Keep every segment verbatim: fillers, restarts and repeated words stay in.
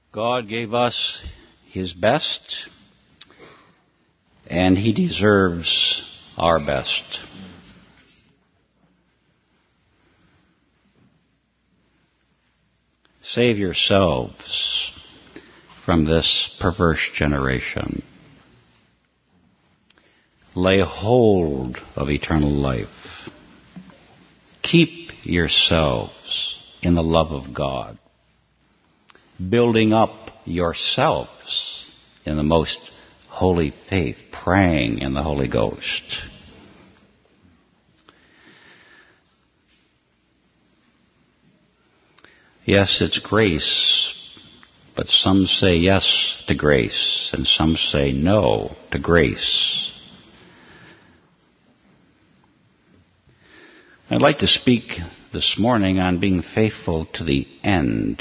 God gave us His best, and He deserves our best. Save yourselves from this perverse generation. Lay hold of eternal life. Keep yourselves in the love of God, building up yourselves in the most holy faith, praying in the Holy Ghost. Yes, it's grace, but some say yes to grace, and some say no to grace. I'd like to speak this morning on being faithful to the end.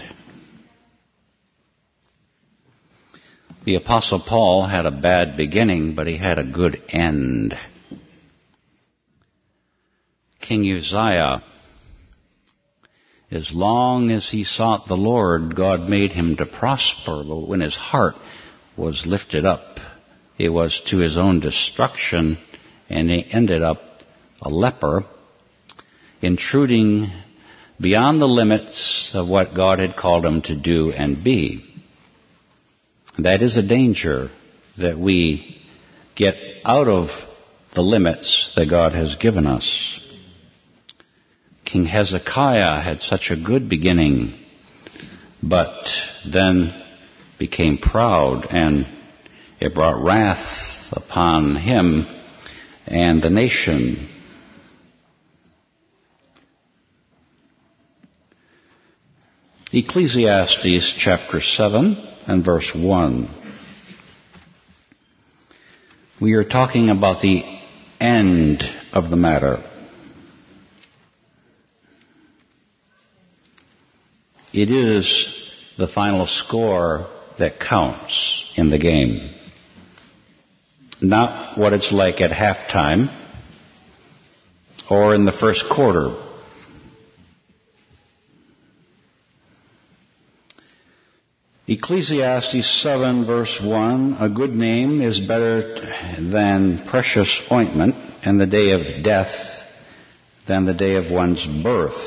The Apostle Paul had a bad beginning, but he had a good end. King Uzziah, as long as he sought the Lord, God made him to prosper. But when his heart was lifted up, it was to his own destruction, and he ended up a leper, intruding beyond the limits of what God had called him to do and be. That is a danger, that we get out of the limits that God has given us. King Hezekiah had such a good beginning, but then became proud, and it brought wrath upon him and the nation. Ecclesiastes chapter seven and verse one. We are talking about the end of the matter. It is the final score that counts in the game. Not what it's like at halftime or in the first quarter. Ecclesiastes seven verse one, a good name is better than precious ointment, and the day of death than the day of one's birth.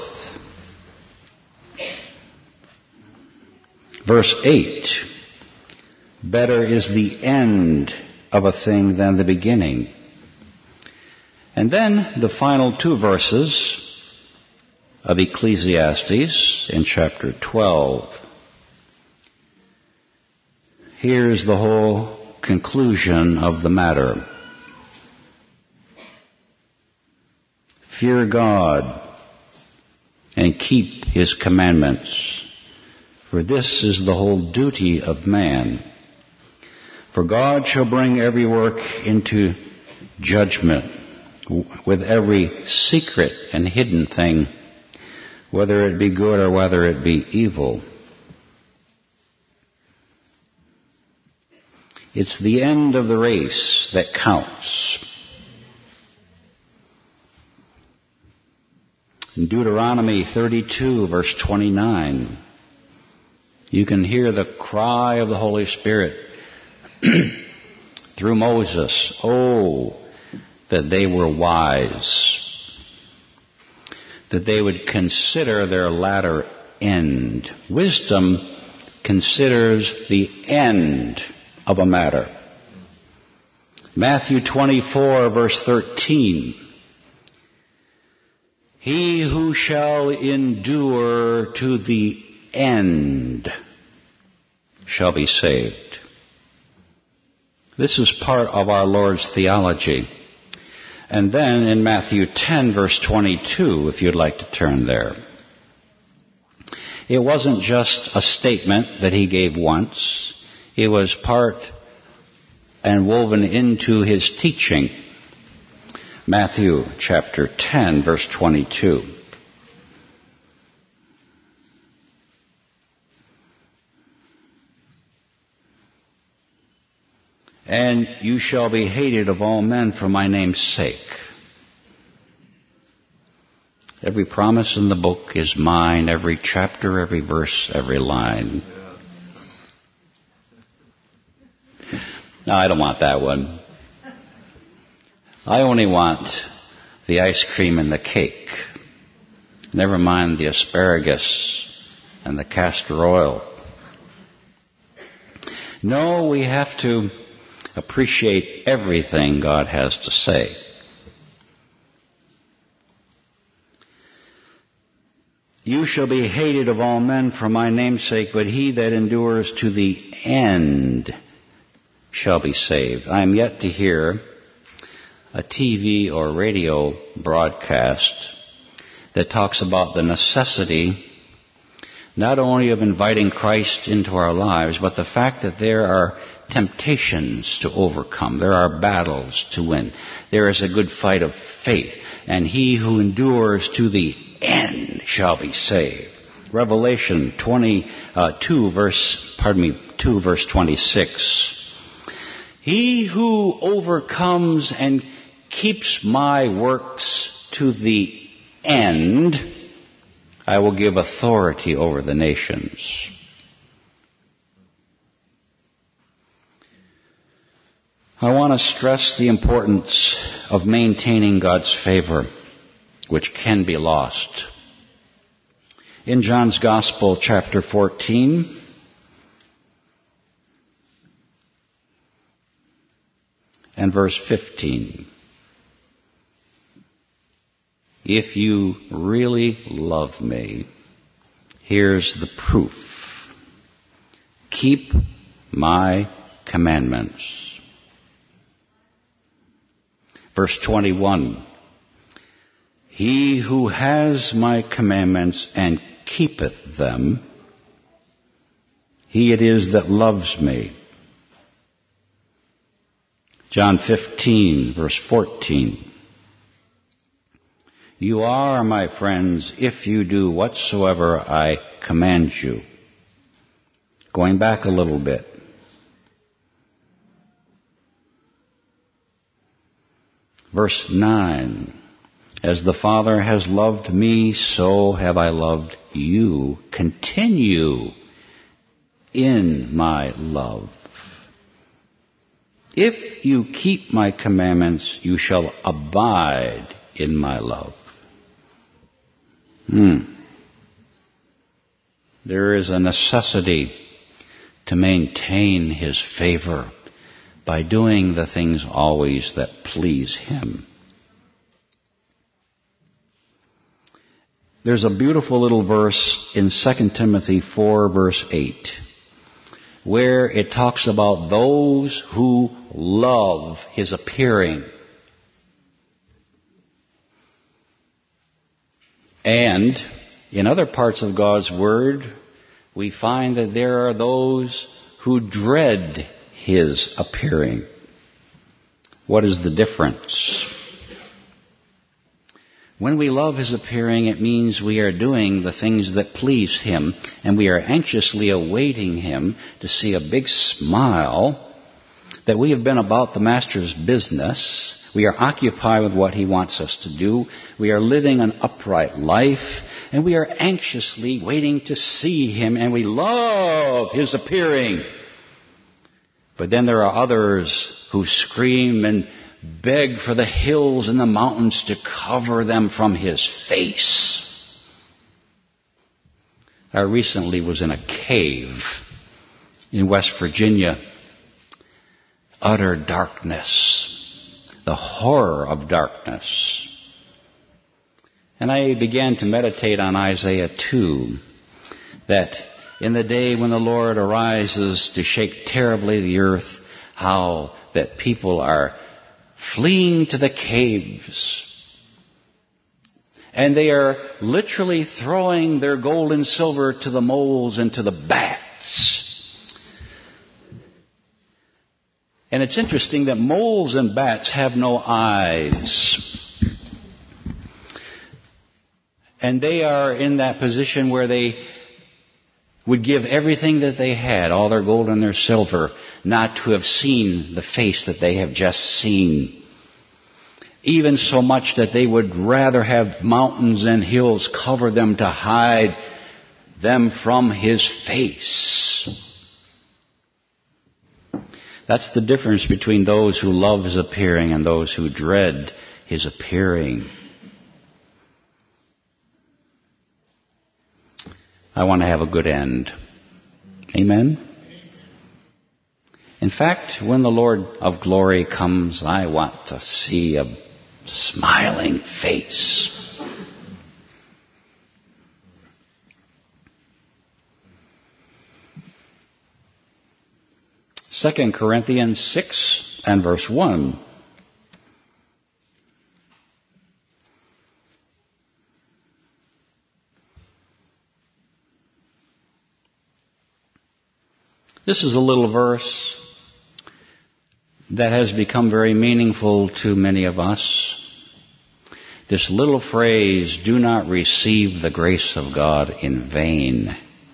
Verse eight, better is the end of a thing than the beginning. And then the final two verses of Ecclesiastes in chapter twelve. Here's the whole conclusion of the matter. Fear God and keep His commandments, for this is the whole duty of man. For God shall bring every work into judgment, with every secret and hidden thing, whether it be good or whether it be evil. It's the end of the race that counts. In Deuteronomy thirty-two, verse twenty-nine, you can hear the cry of the Holy Spirit through Moses. Oh, that they were wise, that they would consider their latter end. Wisdom considers the end of a matter. Matthew twenty-four, verse thirteen. He who shall endure to the end shall be saved. This is part of our Lord's theology. And then in Matthew ten, verse twenty-two, if you'd like to turn there. It wasn't just a statement that He gave once. It was part and woven into His teaching. Matthew chapter ten, verse twenty-two. And you shall be hated of all men for my name's sake. Every promise in the book is mine, every chapter, every verse, every line. No, I don't want that one. I only want the ice cream and the cake. Never mind the asparagus and the castor oil. No, we have to appreciate everything God has to say. You shall be hated of all men for my name's sake, but he that endures to the end shall be saved. I am yet to hear a T V or radio broadcast that talks about the necessity not only of inviting Christ into our lives, but the fact that there are temptations to overcome. There are battles to win. There is a good fight of faith. And he who endures to the end shall be saved. Revelation twenty-two verse, pardon me, two verse twenty-six. He who overcomes and keeps my works to the end, I will give authority over the nations. I want to stress the importance of maintaining God's favor, which can be lost. In John's Gospel, chapter fourteen, and verse fifteen. If you really love me, here's the proof. Keep my commandments. Verse twenty-one. He who has my commandments and keepeth them, he it is that loves me. John fifteen, verse fourteen. You are my friends if you do whatsoever I command you. Going back a little bit. Verse nine. As the Father has loved me, so have I loved you. Continue in my love. If you keep my commandments, you shall abide in my love. Hmm. There is a necessity to maintain his favor by doing the things always that please him. There's a beautiful little verse in Second Timothy four, verse eight, where it talks about those who love his appearing. And in other parts of God's Word, we find that there are those who dread his appearing. What is the difference? When we love his appearing, it means we are doing the things that please him, and we are anxiously awaiting him to see a big smile that we have been about the Master's business. We are occupied with what he wants us to do. We are living an upright life, and we are anxiously waiting to see him, and we love his appearing. But then there are others who scream and beg for the hills and the mountains to cover them from his face. I recently was in a cave in West Virginia. Utter darkness. The horror of darkness. And I began to meditate on Isaiah two, that in the day when the Lord arises to shake terribly the earth, how that people are fleeing to the caves. And they are literally throwing their gold and silver to the moles and to the bats. And it's interesting that moles and bats have no eyes. And they are in that position where they would give everything that they had, all their gold and their silver, not to have seen the face that they have just seen. Even so much that they would rather have mountains and hills cover them to hide them from his face. That's the difference between those who love his appearing and those who dread his appearing. I want to have a good end. Amen? In fact, when the Lord of glory comes, I want to see a smiling face. Second Corinthians six and verse one. This is a little verse that has become very meaningful to many of us. This little phrase, do not receive the grace of God in vain.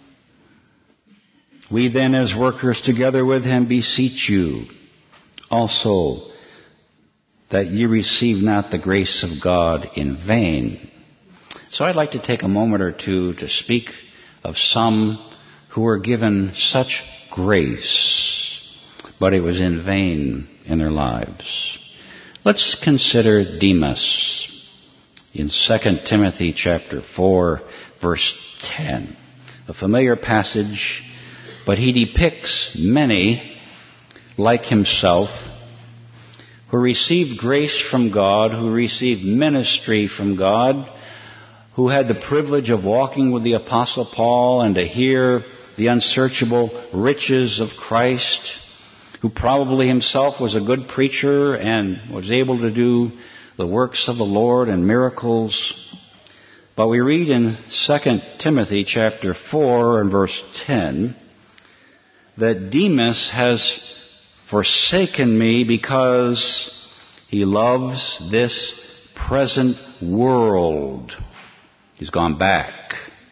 We then, as workers together with him, beseech you also that ye receive not the grace of God in vain. So I'd like to take a moment or two to speak of some who were given such grace, but it was in vain in their lives. Let's consider Demas in Second Timothy chapter four, verse ten. A familiar passage, but he depicts many like himself who received grace from God, who received ministry from God, who had the privilege of walking with the Apostle Paul and to hear the unsearchable riches of Christ, who probably himself was a good preacher and was able to do the works of the Lord and miracles. But we read in Second Timothy chapter four and verse ten that Demas has forsaken me because he loves this present world. He's gone back.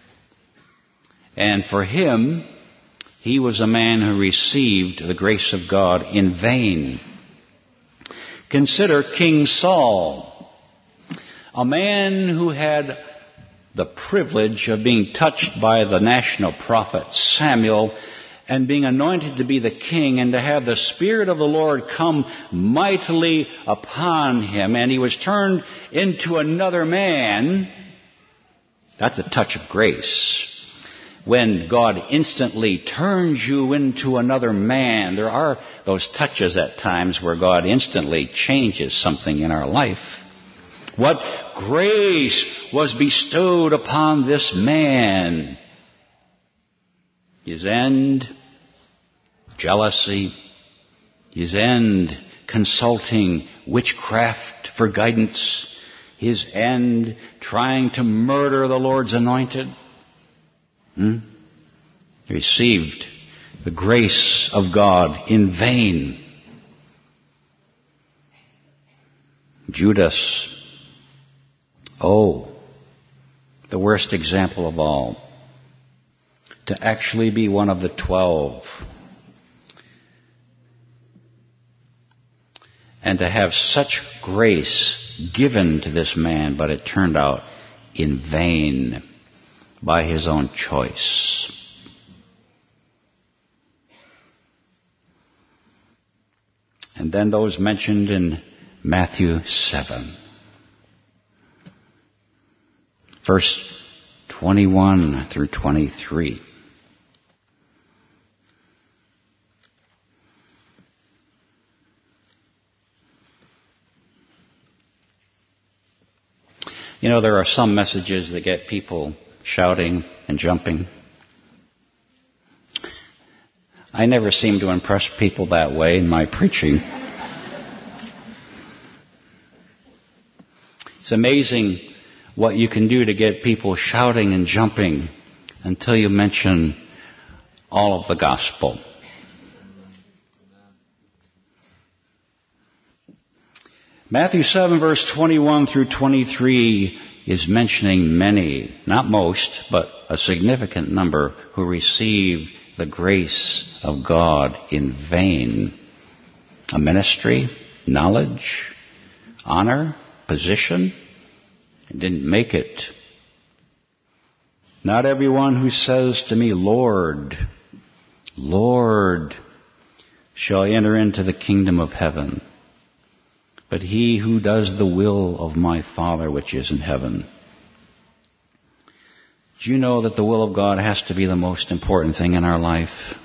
And for him, he was a man who received the grace of God in vain. Consider King Saul, a man who had the privilege of being touched by the national prophet Samuel and being anointed to be the king and to have the Spirit of the Lord come mightily upon him, and he was turned into another man. That's a touch of grace. When God instantly turns you into another man, there are those touches at times where God instantly changes something in our life. What grace was bestowed upon this man? His end, jealousy. His end, consulting witchcraft for guidance. His end, trying to murder the Lord's anointed. Hmm? Received the grace of God in vain. Judas. Oh, the worst example of all. To actually be one of the twelve. And to have such grace given to this man, but it turned out in vain by his own choice. And then those mentioned in Matthew seven. Verse twenty-one through twenty-three. You know, there are some messages that get people shouting and jumping. I never seem to impress people that way in my preaching. It's amazing what you can do to get people shouting and jumping until you mention all of the gospel. Matthew seven, verse twenty-one through twenty-three is mentioning many, not most, but a significant number who received the grace of God in vain. A ministry, knowledge, honor, position, and didn't make it. Not everyone who says to me, Lord, Lord, shall enter into the kingdom of heaven, but he who does the will of my Father which is in heaven. Do you know that the will of God has to be the most important thing in our life?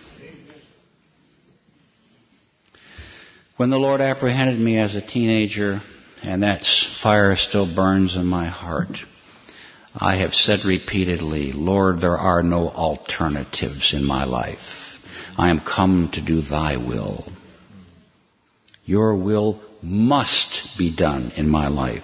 When the Lord apprehended me as a teenager, and that fire still burns in my heart, I have said repeatedly, Lord, there are no alternatives in my life. I am come to do thy will. Your will must be done in my life.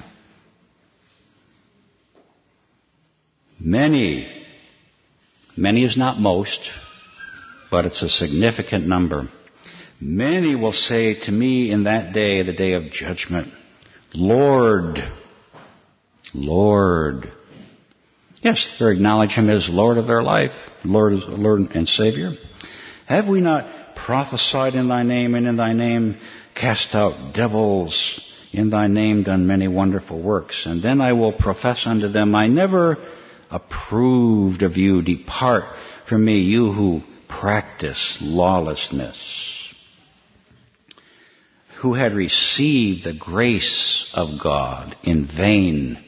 Many, many is not most, but it's a significant number. Many will say to me in that day, the day of judgment, Lord, Lord. Yes, they acknowledge him as Lord of their life, Lord, Lord and Savior. Have we not prophesied in thy name, and in thy name cast out devils, in thy name done many wonderful works? And then I will profess unto them, I never approved of you. Depart from me, you who practice lawlessness. Who had received the grace of God in vain.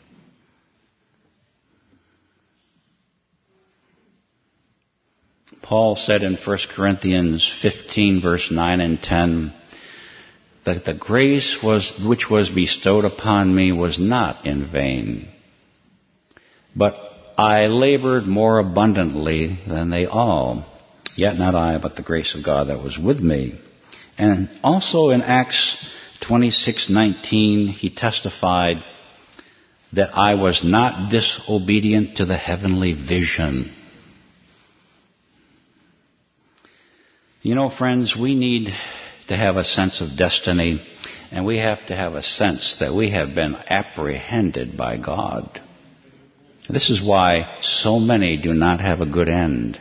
Paul said in First Corinthians fifteen, verse nine and ten, that the grace was which was bestowed upon me was not in vain, but I labored more abundantly than they all. Yet not I, but the grace of God that was with me. And also in Acts twenty-six nineteen, he testified that I was not disobedient to the heavenly vision. You know, friends, we need to have a sense of destiny, and we have to have a sense that we have been apprehended by God. This is why so many do not have a good end.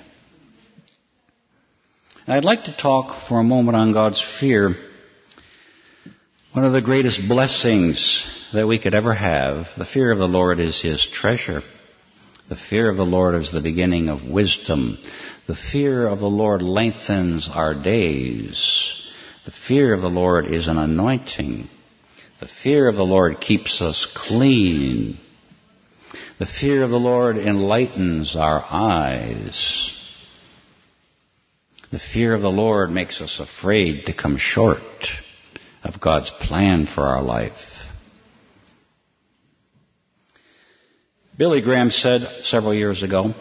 I'd like to talk for a moment on God's fear. One of the greatest blessings that we could ever have, the fear of the Lord is his treasure. The fear of the Lord is the beginning of wisdom. The fear of the Lord lengthens our days. The fear of the Lord is an anointing. The fear of the Lord keeps us clean. The fear of the Lord enlightens our eyes. The fear of the Lord makes us afraid to come short of God's plan for our life. Billy Graham said several years ago,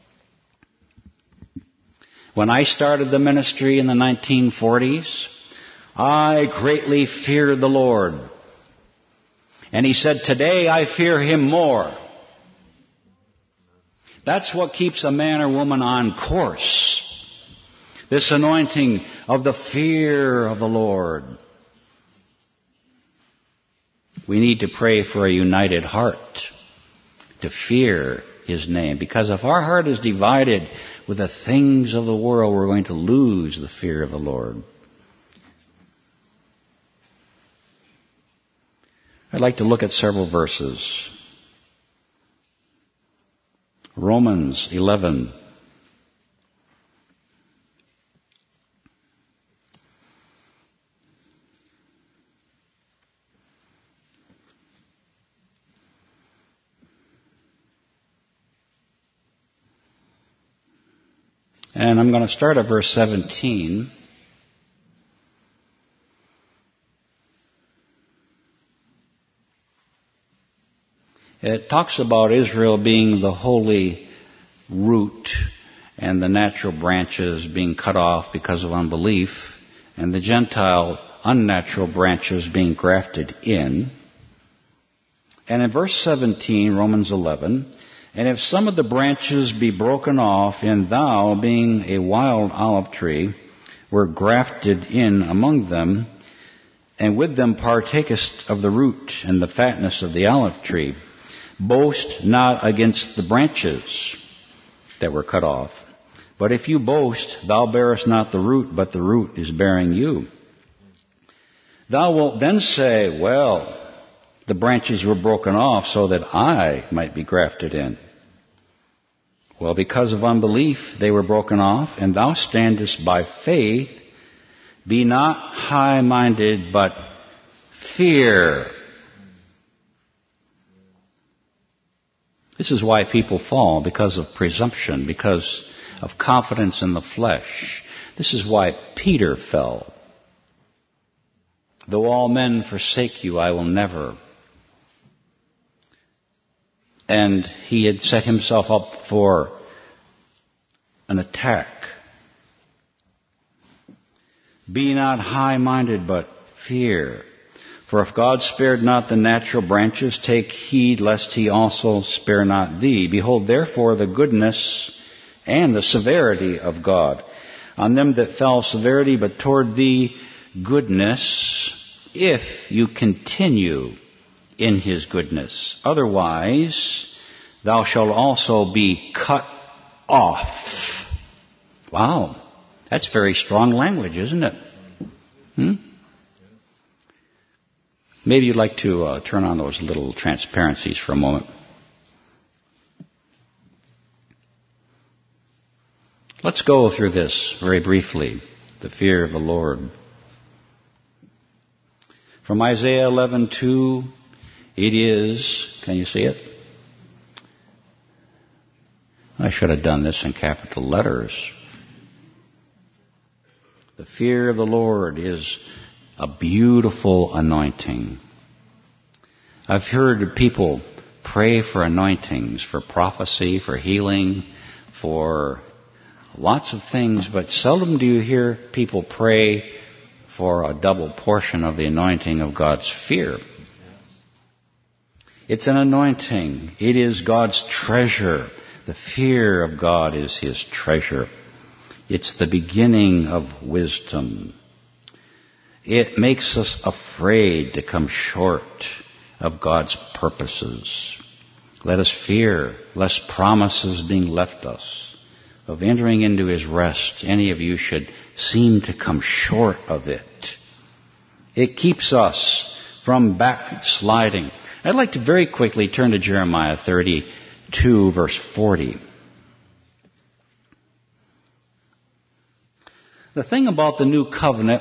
when I started the ministry in the nineteen forties, I greatly feared the Lord. And he said, today I fear him more. That's what keeps a man or woman on course. This anointing of the fear of the Lord. We need to pray for a united heart to fear his name. Because if our heart is divided with the things of the world, we're going to lose the fear of the Lord. I'd like to look at several verses. Romans eleven. And I'm going to start at verse seventeen. It talks about Israel being the holy root and the natural branches being cut off because of unbelief, and the Gentile unnatural branches being grafted in. And in verse seventeen, Romans eleven, and if some of the branches be broken off, and thou, being a wild olive tree, were grafted in among them, and with them partakest of the root and the fatness of the olive tree, boast not against the branches that were cut off. But if you boast, thou bearest not the root, but the root is bearing you. Thou wilt then say, well, the branches were broken off so that I might be grafted in. Well, because of unbelief they were broken off, and thou standest by faith. Be not high-minded, but fear. This is why people fall, because of presumption, because of confidence in the flesh. This is why Peter fell. Though all men forsake you, I will never. And he had set himself up for an attack. Be not high-minded, but fear. For if God spared not the natural branches, take heed lest he also spare not thee. Behold, therefore, the goodness and the severity of God. On them that fell severity, but toward thee goodness, if you continue in his goodness. Otherwise, thou shalt also be cut off. Wow, that's very strong language, isn't it? Hmm? Maybe you'd like to uh, turn on those little transparencies for a moment. Let's go through this very briefly, the fear of the Lord. From Isaiah eleven two, it is, can you see it? I should have done this in capital letters. The fear of the Lord is a beautiful anointing. I've heard people pray for anointings, for prophecy, for healing, for lots of things, but seldom do you hear people pray for a double portion of the anointing of God's fear. It's an anointing. It is God's treasure. The fear of God is his treasure. It's the beginning of wisdom. It makes us afraid to come short of God's purposes. Let us fear lest promises being left us of entering into his rest, any of you should seem to come short of it. It keeps us from backsliding. I'd like to very quickly turn to Jeremiah thirty-two, verse forty. The thing about the new covenant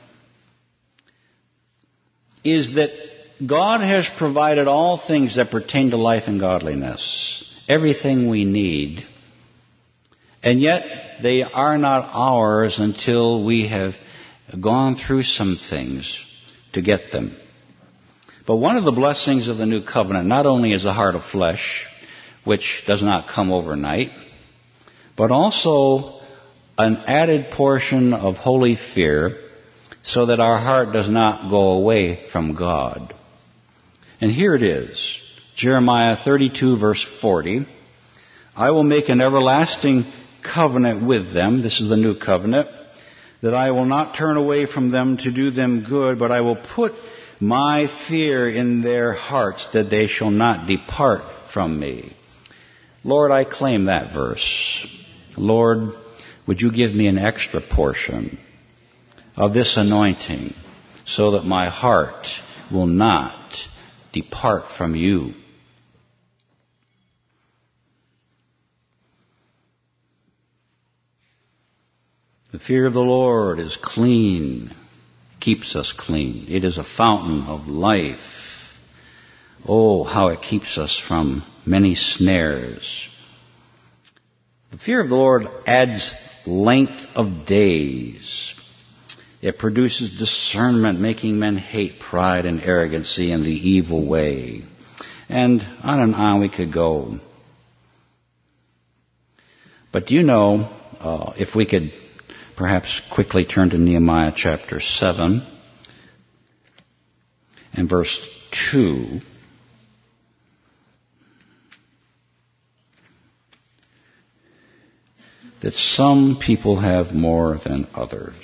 is that God has provided all things that pertain to life and godliness, everything we need, and yet they are not ours until we have gone through some things to get them. But one of the blessings of the new covenant not only is the heart of flesh, which does not come overnight, but also an added portion of holy fear, so that our heart does not go away from God. And here it is, Jeremiah thirty-two, verse forty. I will make an everlasting covenant with them, this is the new covenant, that I will not turn away from them to do them good, but I will put my fear in their hearts, that they shall not depart from me. Lord, I claim that verse. Lord, would you give me an extra portion of this anointing so that my heart will not depart from you. The fear of the Lord is clean, keeps us clean. It is a fountain of life. Oh, how it keeps us from many snares. The fear of the Lord adds length of days. It produces discernment, making men hate pride and arrogancy and the evil way. And on and on we could go. But do you know, uh, if we could perhaps quickly turn to Nehemiah chapter seven and verse two. That some people have more than others.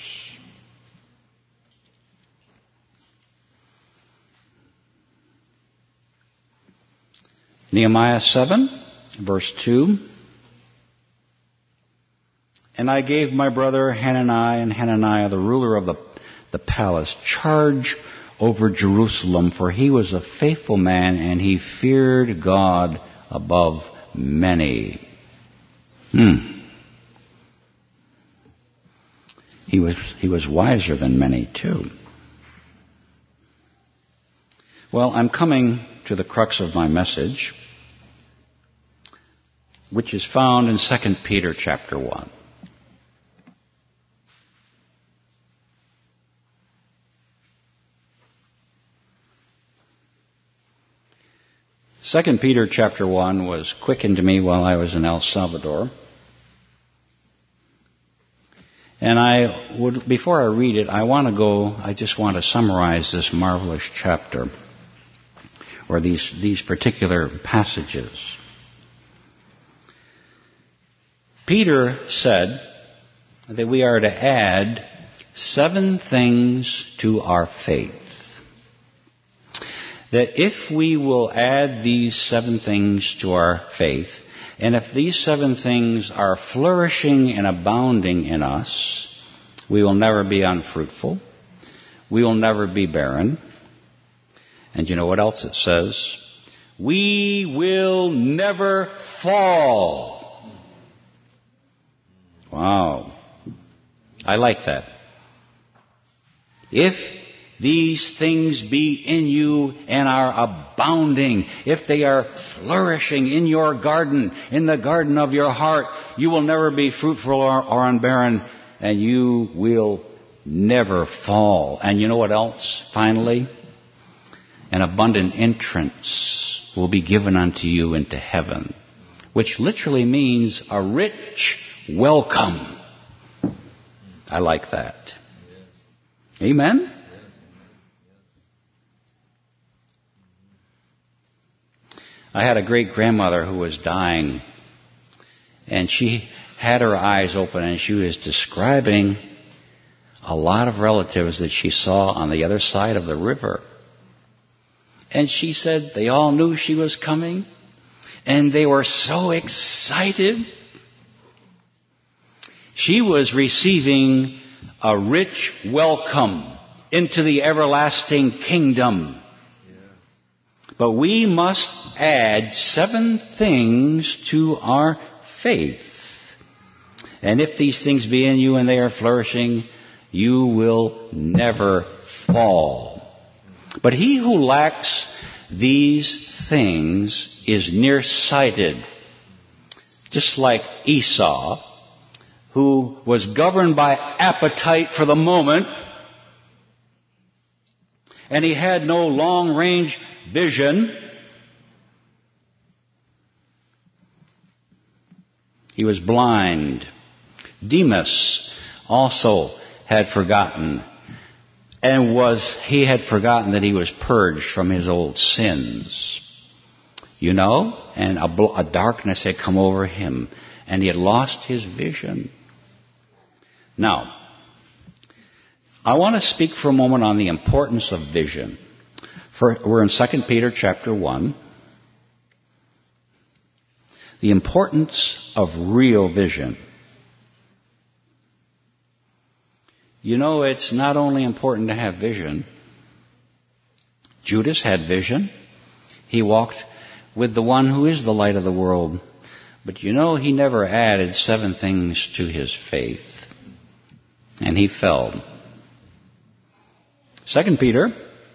Nehemiah seven, verse two. And I gave my brother Hananiah and Hananiah, the ruler of the, the palace, charge over Jerusalem, for he was a faithful man, and he feared God above many. Hmm. He was, he was wiser than many, too. Well, I'm coming to the crux of my message, which is found in Second Peter chapter one. Second Peter chapter one was quickened to me while I was in El Salvador. And I would, before I read it, I want to go, I just want to summarize this marvelous chapter, or these, these particular passages. Peter said that we are to add seven things to our faith. That if we will add these seven things to our faith, and if these seven things are flourishing and abounding in us, we will never be unfruitful. We will never be barren. And you know what else it says? We will never fall. Wow. I like that. If these things be in you and are abounding, if they are flourishing in your garden, in the garden of your heart, you will never be fruitful or, or unbarren, and you will never fall. And you know what else, finally? An abundant entrance will be given unto you into heaven, which literally means a rich welcome. I like that. Amen? I had a great-grandmother who was dying, and she had her eyes open, and she was describing a lot of relatives that she saw on the other side of the river. And she said they all knew she was coming, and they were so excited. She was receiving a rich welcome into the everlasting kingdom. But we must add seven things to our faith. And if these things be in you and they are flourishing, you will never fall. But he who lacks these things is nearsighted, just like Esau, who was governed by appetite for the moment, and he had no long-range vision. He was blind. Demas also had forgotten, and was he had forgotten that he was purged from his old sins. You know, and a, a darkness had come over him, and he had lost his vision. Now, I want to speak for a moment on the importance of vision. For, we're in Second Peter chapter one. The importance of real vision. You know, it's not only important to have vision. Judas had vision. He walked with the one who is the light of the world. But you know, he never added seven things to his faith. And he fell. Second Peter,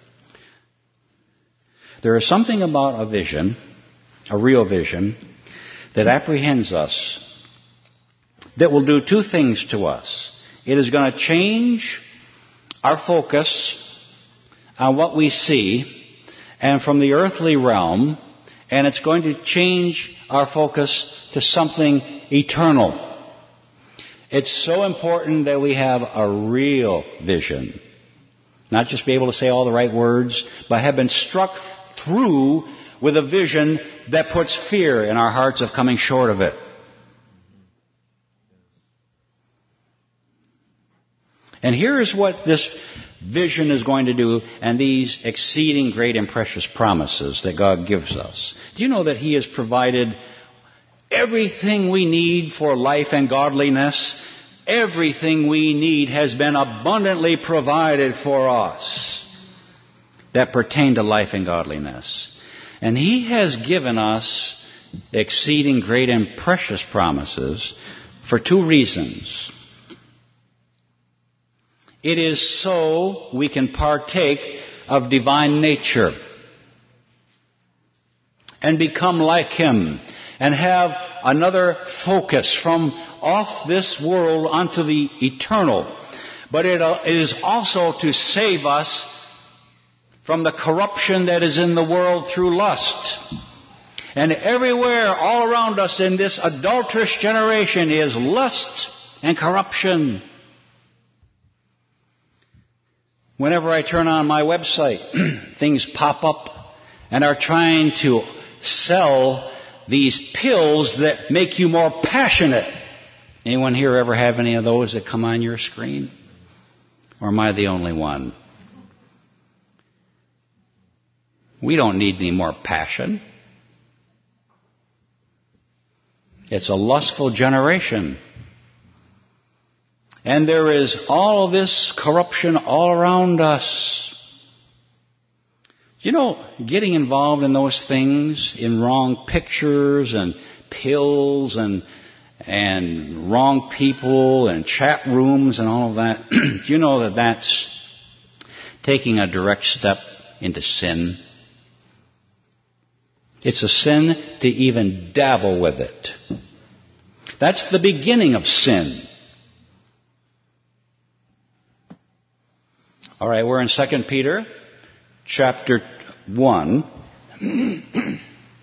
there is something about a vision, a real vision, that apprehends us, that will do two things to us. It is going to change our focus on what we see and from the earthly realm, and it's going to change our focus to something eternal. It's so important that we have a real vision. Not just be able to say all the right words, but have been struck through with a vision that puts fear in our hearts of coming short of it. And here is what this vision is going to do, and these exceeding great and precious promises that God gives us. Do you know that He has provided everything we need for life and godliness? Everything we need has been abundantly provided for us that pertain to life and godliness. And He has given us exceeding great and precious promises for two reasons. It is so we can partake of divine nature and become like Him and have another focus from off this world onto the eternal. But it is also to save us from the corruption that is in the world through lust. And everywhere, all around us in this adulterous generation is lust and corruption. Whenever I turn on my website, things pop up and are trying to sell these pills that make you more passionate. Anyone here ever have any of those that come on your screen? Or am I the only one? We don't need any more passion. It's a lustful generation. And there is all this corruption all around us. You know, getting involved in those things, in wrong pictures and pills and and wrong people and chat rooms and all of that, do you know that that's taking a direct step into sin? It's a sin to even dabble with it. That's the beginning of sin. All right, we're in Second Peter chapter one. And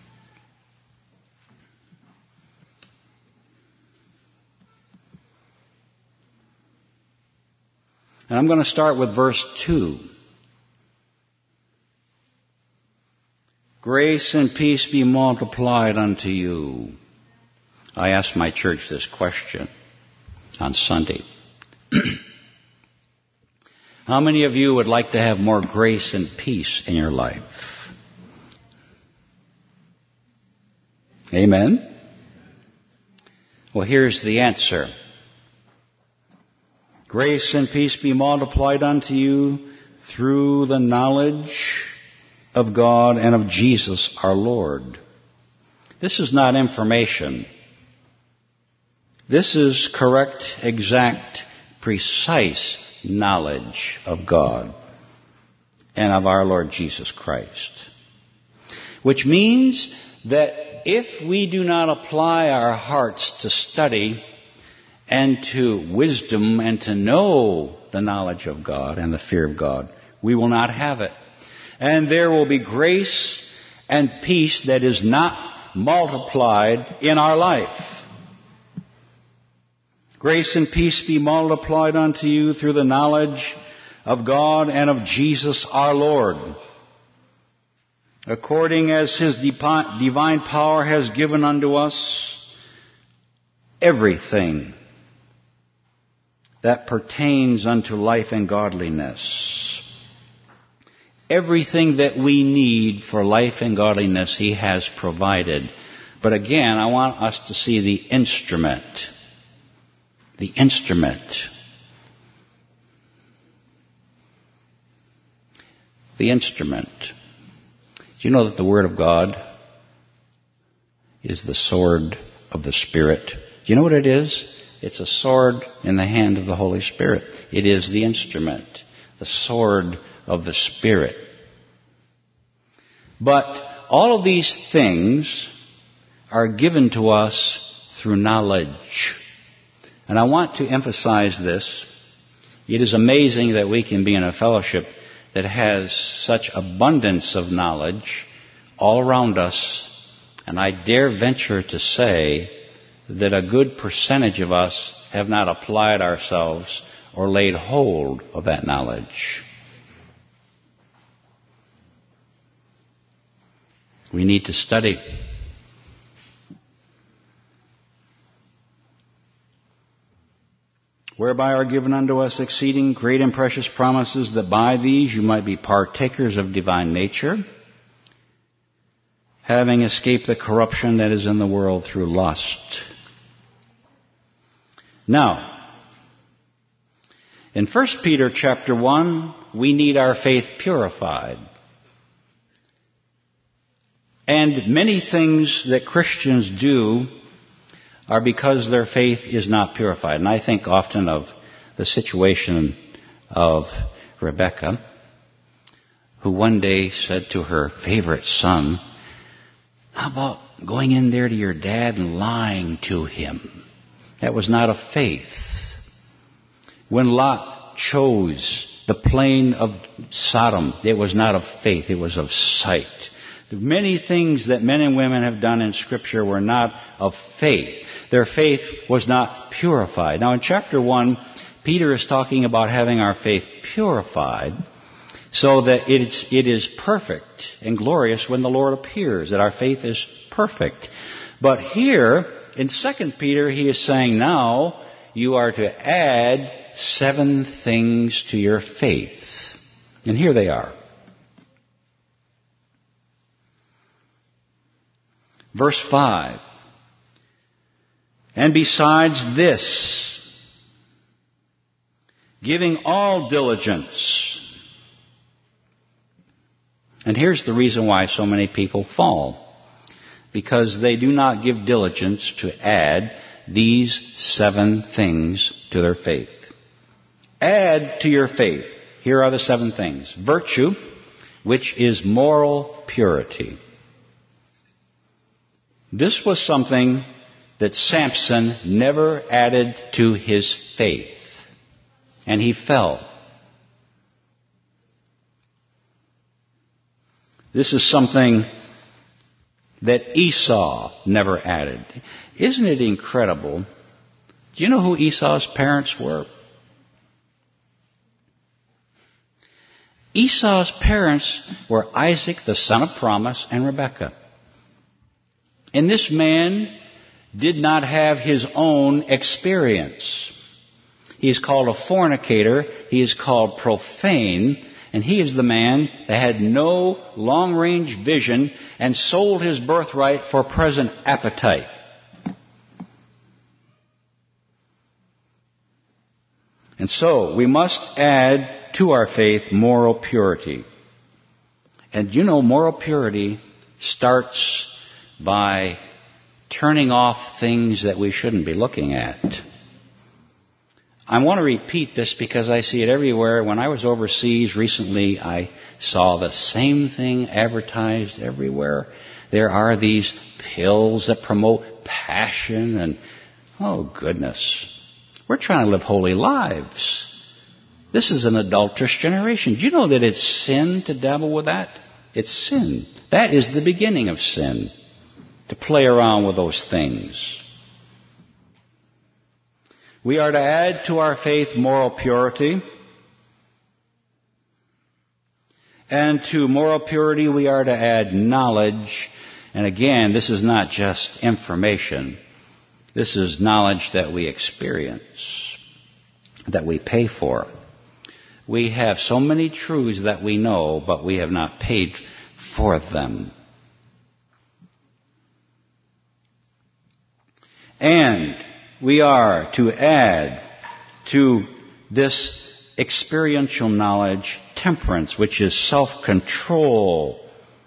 I'm going to start with verse two. Grace and peace be multiplied unto you. I asked my church this question on Sunday. How many of you would like to have more grace and peace in your life? Amen? Well, here's the answer. Grace and peace be multiplied unto you through the knowledge of God and of Jesus our Lord. This is not information. This is correct, exact, precise knowledge of God and of our Lord Jesus Christ. Which means that if we do not apply our hearts to study and to wisdom and to know the knowledge of God and the fear of God, we will not have it. And there will be grace and peace that is not multiplied in our life. Grace and peace be multiplied unto you through the knowledge of God and of Jesus our Lord, according as His divine power has given unto us everything that pertains unto life and godliness. Everything that we need for life and godliness He has provided. But again, I want us to see the instrument. The instrument. The instrument. Do you know that the Word of God is the sword of the Spirit? Do you know what it is? It's a sword in the hand of the Holy Spirit. It is the instrument, the sword of the Spirit. But all of these things are given to us through knowledge. And I want to emphasize this. It is amazing that we can be in a fellowship that has such abundance of knowledge all around us. And I dare venture to say that a good percentage of us have not applied ourselves or laid hold of that knowledge. We need to study. Whereby are given unto us exceeding great and precious promises, that by these you might be partakers of divine nature, having escaped the corruption that is in the world through lust. Now, in First Peter chapter one, we need our faith purified. And many things that Christians do are because their faith is not purified. And I think often of the situation of Rebekah, who one day said to her favorite son, "How about going in there to your dad and lying to him?" That was not of faith. When Lot chose the plain of Sodom, it was not of faith, it was of sight. The many things that men and women have done in Scripture were not of faith. Their faith was not purified. Now in chapter one, Peter is talking about having our faith purified so that it's, it is perfect and glorious when the Lord appears, that our faith is perfect. But here, in Second Peter, he is saying now you are to add seven things to your faith. And here they are. Verse five. And besides this, giving all diligence. And here's the reason why so many people fall. Because they do not give diligence to add these seven things to their faith. Add to your faith. Here are the seven things. Virtue, which is moral purity. This was something that Samson never added to his faith. And he fell. This is something that Esau never added. Isn't it incredible? Do you know who Esau's parents were? Esau's parents were Isaac, the son of promise, and Rebekah. And this man did not have his own experience. He is called a fornicator. He is called profane. And he is the man that had no long-range vision and sold his birthright for present appetite. And so we must add to our faith moral purity. And you know, moral purity starts by turning off things that we shouldn't be looking at. I want to repeat this because I see it everywhere. When I was overseas recently, I saw the same thing advertised everywhere. There are these pills that promote passion and, oh goodness, we're trying to live holy lives. This is an adulterous generation. Do you know that it's sin to dabble with that? It's sin. That is the beginning of sin, to play around with those things. We are to add to our faith moral purity. And to moral purity we are to add knowledge. And again, this is not just information. This is knowledge that we experience, that we pay for. We have so many truths that we know, but we have not paid for them. And we are to add to this experiential knowledge temperance, which is self-control,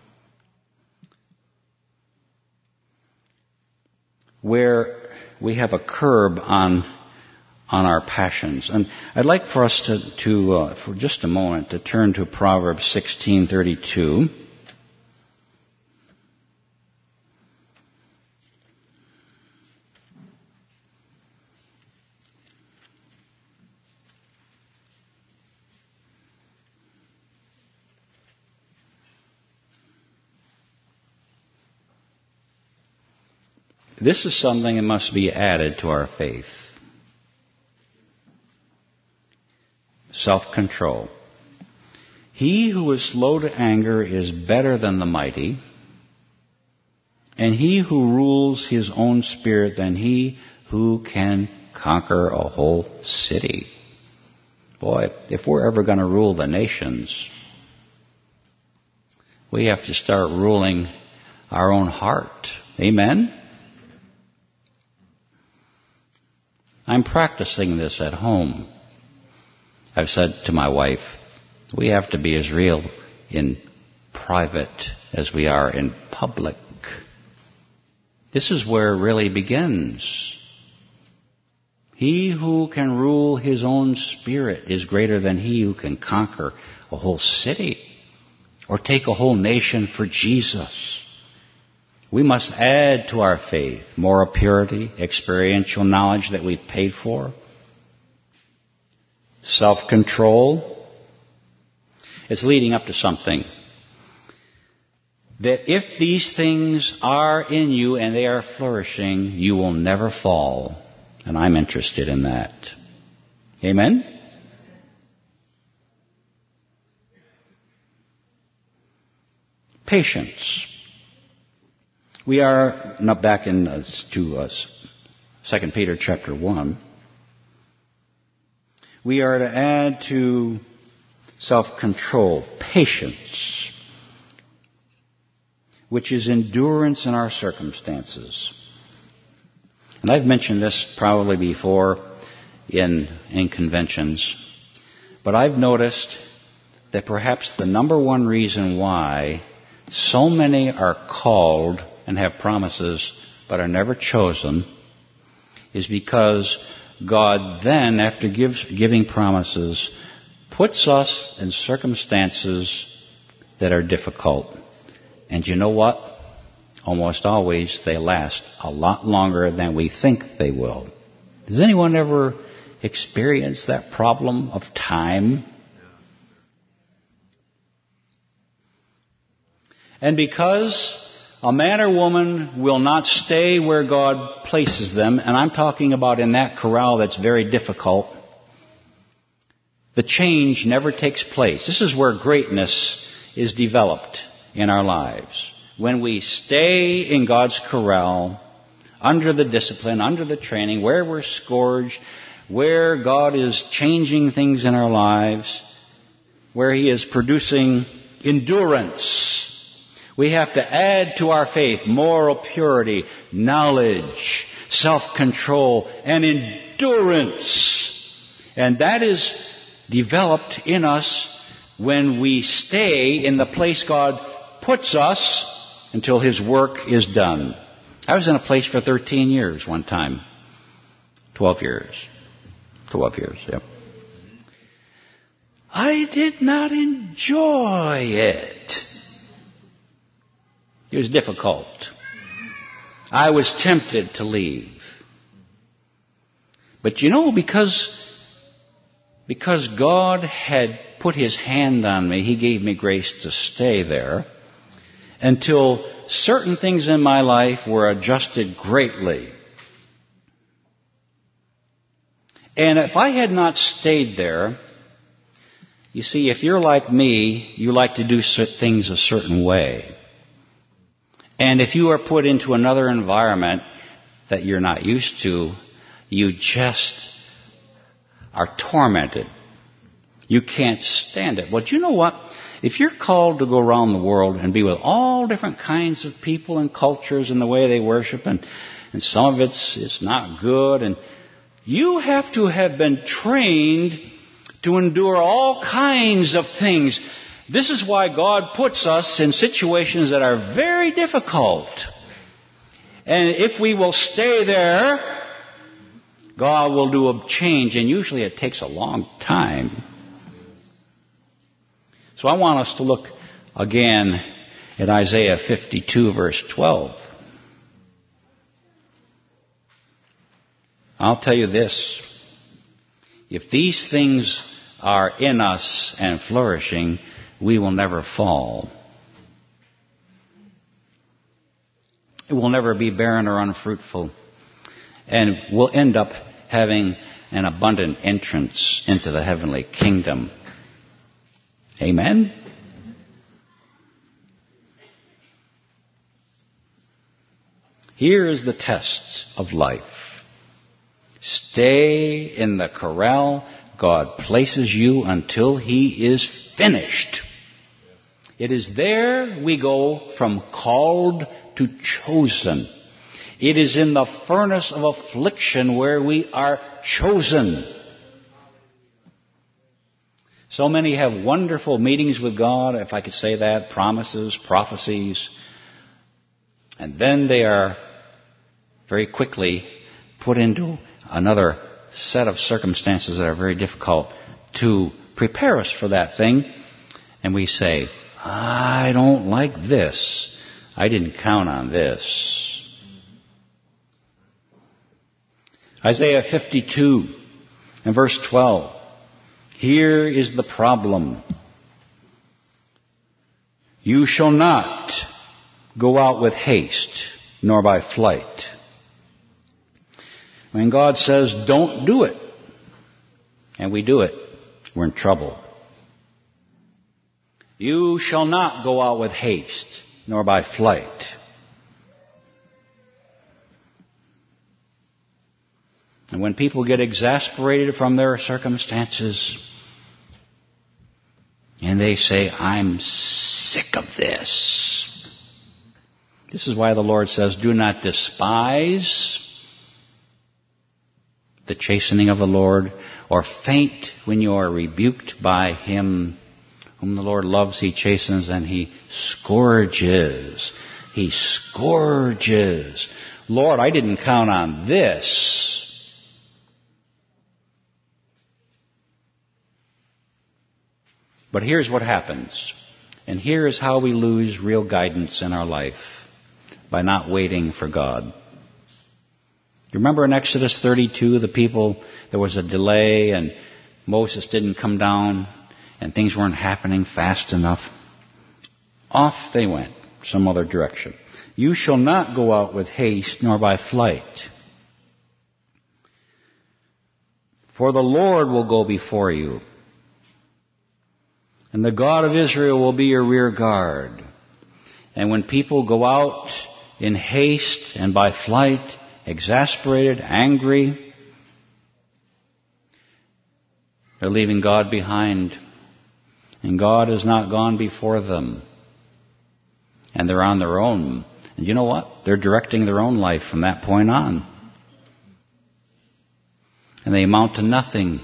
where we have a curb on on our passions. And I'd like for us to, to uh, for just a moment, to turn to Proverbs sixteen thirty-two. This is something that must be added to our faith. Self-control. He who is slow to anger is better than the mighty, and he who rules his own spirit than he who can conquer a whole city. Boy, if we're ever going to rule the nations, we have to start ruling our own heart. Amen? I'm practicing this at home. I've said to my wife, we have to be as real in private as we are in public. This is where it really begins. He who can rule his own spirit is greater than he who can conquer a whole city or take a whole nation for Jesus. We must add to our faith moral purity, experiential knowledge that we've paid for, self-control. It's leading up to something. That if these things are in you and they are flourishing, you will never fall. And I'm interested in that. Amen? Patience. We are now back in uh, to uh, Second Peter chapter one. We are to add to self-control patience, which is endurance in our circumstances. And I've mentioned this probably before in, in conventions, but I've noticed that perhaps the number one reason why so many are called and have promises but are never chosen is because God then, after gives, giving promises, puts us in circumstances that are difficult. And you know what? Almost always they last a lot longer than we think they will. Does anyone ever experience that problem of time? And because a man or woman will not stay where God places them, and I'm talking about in that corral that's very difficult, the change never takes place. This is where greatness is developed in our lives. When we stay in God's corral, under the discipline, under the training, where we're scourged, where God is changing things in our lives, where He is producing endurance, we have to add to our faith moral purity, knowledge, self-control, and endurance. And that is developed in us when we stay in the place God puts us until His work is done. I was in a place for thirteen years one time. twelve years. twelve years, yep. I did not enjoy it. It was difficult. I was tempted to leave. But you know, because, because God had put His hand on me, He gave me grace to stay there until certain things in my life were adjusted greatly. And if I had not stayed there, you see, if you're like me, you like to do things a certain way. And if you are put into another environment that you're not used to, you just are tormented. You can't stand it. But you know what? If you're called to go around the world and be with all different kinds of people and cultures and the way they worship, and, and some of it's, it's not good, and you have to have been trained to endure all kinds of things. This is why God puts us in situations that are very difficult. And if we will stay there, God will do a change, and usually it takes a long time. So I want us to look again at Isaiah fifty-two, verse twelve. I'll tell you this. If these things are in us and flourishing, we will never fall. It will never be barren or unfruitful. And we'll end up having an abundant entrance into the heavenly kingdom. Amen? Here is the test of life. Stay in the corral God places you until He is finished. It is there we go from called to chosen. It is in the furnace of affliction where we are chosen. So many have wonderful meetings with God, if I could say that, promises, prophecies, and then they are very quickly put into another set of circumstances that are very difficult to prepare us for that thing. And we say, I don't like this. I didn't count on this. Isaiah fifty-two and verse twelve. Here is the problem. You shall not go out with haste, nor by flight. When God says, don't do it, and we do it, we're in trouble. You shall not go out with haste, nor by flight. And when people get exasperated from their circumstances, and they say, I'm sick of this. This is why the Lord says, do not despise the chastening of the Lord, or faint when you are rebuked by Him. Whom the Lord loves, He chastens, and He scourges. He scourges. Lord, I didn't count on this. But here's what happens. And here is how we lose real guidance in our life. By not waiting for God. You remember in Exodus thirty-two, the people, there was a delay and Moses didn't come down and things weren't happening fast enough. Off they went, some other direction. You shall not go out with haste nor by flight. For the Lord will go before you. And the God of Israel will be your rear guard. And when people go out in haste and by flight, exasperated, angry, they're leaving God behind. And God has not gone before them. And they're on their own. And you know what? They're directing their own life from that point on. And they amount to nothing.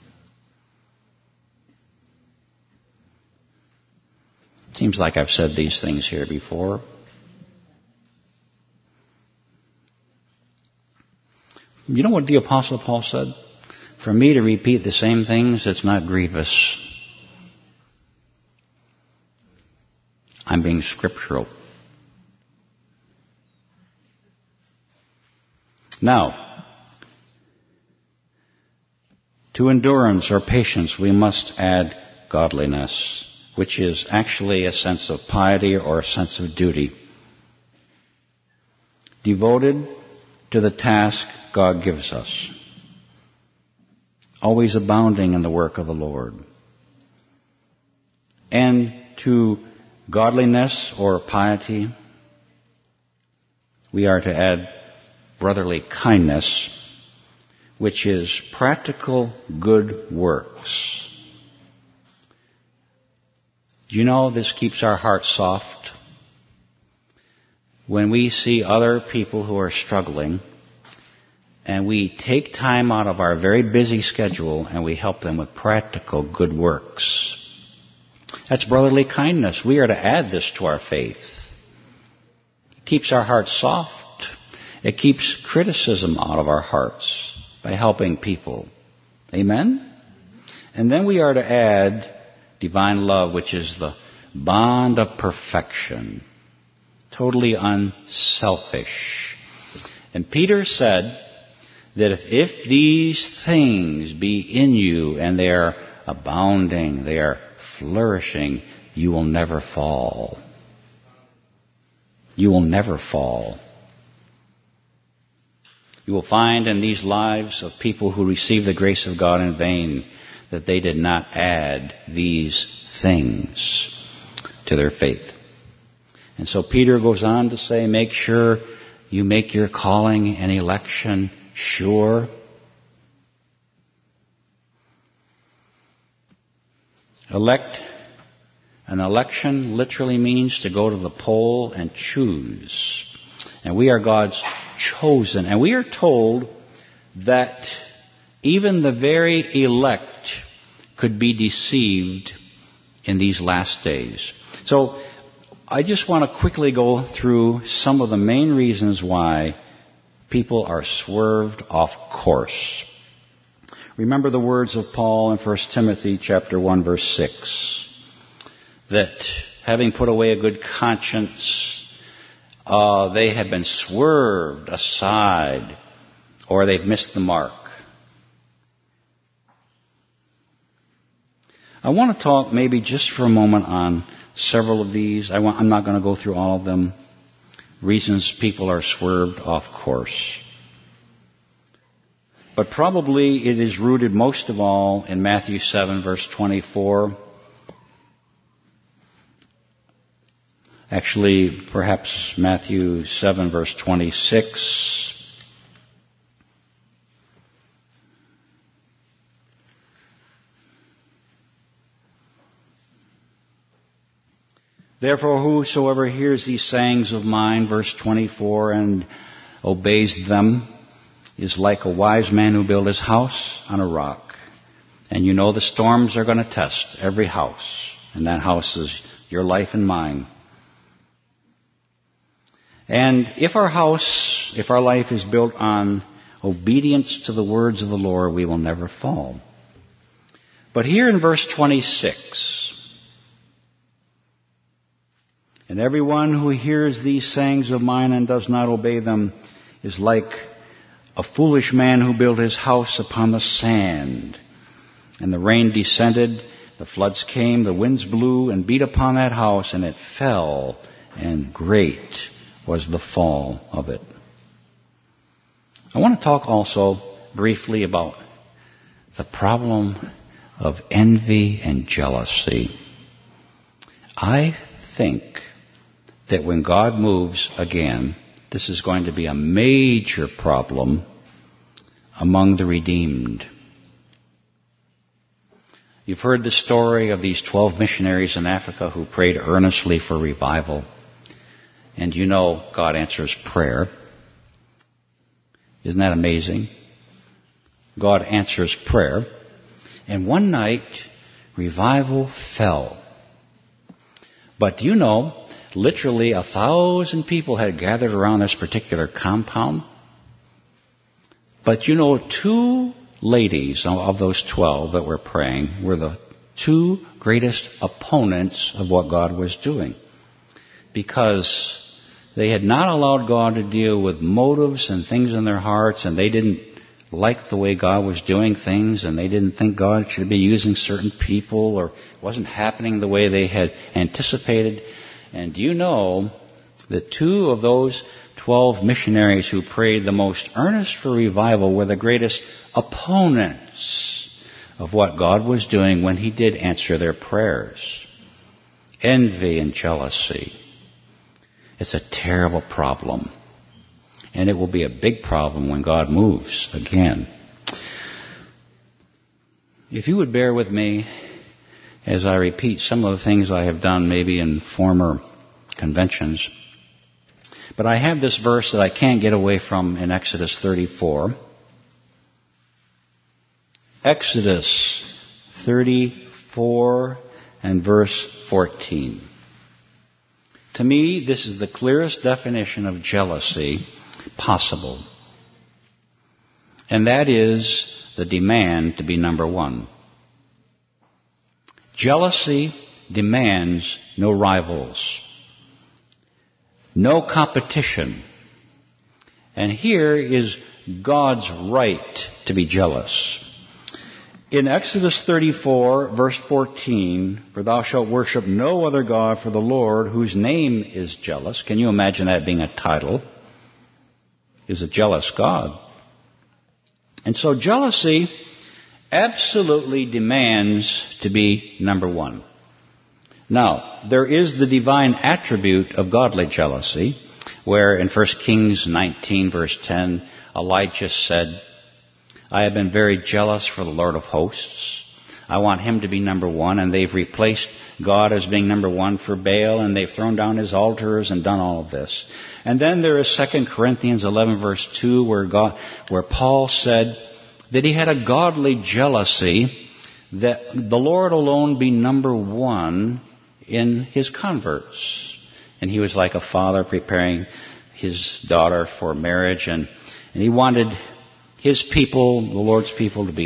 Seems like I've said these things here before. You know what the Apostle Paul said? For me to repeat the same things, it's not grievous. I'm being scriptural. Now, to endurance or patience we must add godliness, which is actually a sense of piety or a sense of duty. Devoted to the task God gives us. Always abounding in the work of the Lord. And to godliness or piety, we are to add brotherly kindness, which is practical good works. Do you know this keeps our hearts soft? When we see other people who are struggling, and we take time out of our very busy schedule and we help them with practical good works. That's brotherly kindness. We are to add this to our faith. It keeps our hearts soft. It keeps criticism out of our hearts by helping people. Amen? And then we are to add divine love, which is the bond of perfection. Totally unselfish. And Peter said that if, if these things be in you and they are abounding, they are flourishing, you will never fall. You will never fall. You will find in these lives of people who receive the grace of God in vain that they did not add these things to their faith. And so Peter goes on to say, make sure you make your calling and election sure. Elect. An election literally means to go to the poll and choose. And we are God's chosen. And we are told that even the very elect could be deceived in these last days. So I just want to quickly go through some of the main reasons why people are swerved off course. Remember the words of Paul in First Timothy chapter one, verse six, that having put away a good conscience, uh, they have been swerved aside, or they've missed the mark. I want to talk maybe just for a moment on several of these. I want, I'm not going to go through all of them. Reasons people are swerved off course. But probably it is rooted most of all in Matthew seven, verse twenty-four. Actually, perhaps Matthew seven, verse twenty-six. Therefore, whosoever hears these sayings of mine, verse twenty-four, and obeys them, is like a wise man who built his house on a rock. And you know the storms are going to test every house. And that house is your life and mine. And if our house, if our life is built on obedience to the words of the Lord, we will never fall. But here in verse twenty-six, and everyone who hears these sayings of mine and does not obey them is like a foolish man who built his house upon the sand. And the rain descended, the floods came, the winds blew and beat upon that house, and it fell, and great was the fall of it. I want to talk also briefly about the problem of envy and jealousy. I think that when God moves again, this is going to be a major problem among the redeemed. You've heard the story of these twelve missionaries in Africa who prayed earnestly for revival. And you know God answers prayer. Isn't that amazing? God answers prayer. And one night, revival fell. But do you know, literally a thousand people had gathered around this particular compound. But you know, two ladies of those twelve that were praying were the two greatest opponents of what God was doing. Because they had not allowed God to deal with motives and things in their hearts, and they didn't like the way God was doing things, and they didn't think God should be using certain people, or it wasn't happening the way they had anticipated. And do you know that two of those twelve missionaries who prayed the most earnest for revival were the greatest opponents of what God was doing when He did answer their prayers? Envy and jealousy. It's a terrible problem. And it will be a big problem when God moves again. If you would bear with me as I repeat some of the things I have done maybe in former conventions. But I have this verse that I can't get away from in Exodus thirty-four. Exodus thirty-four and verse fourteen. To me, this is the clearest definition of jealousy possible. And that is the demand to be number one. Jealousy demands no rivals, no competition. And here is God's right to be jealous. In Exodus thirty-four, verse fourteen, for thou shalt worship no other God for the Lord, whose name is jealous. Can you imagine that being a title? Is a jealous God. And so jealousy absolutely demands to be number one. Now, there is the divine attribute of godly jealousy, where in First Kings nineteen, verse ten, Elijah said, I have been very jealous for the Lord of hosts. I want Him to be number one, and they've replaced God as being number one for Baal, and they've thrown down His altars and done all of this. And then there is Second Corinthians eleven, verse two, where God, where Paul said that he had a godly jealousy that the Lord alone be number one in his converts. And he was like a father preparing his daughter for marriage, and, and he wanted his people, the Lord's people, to be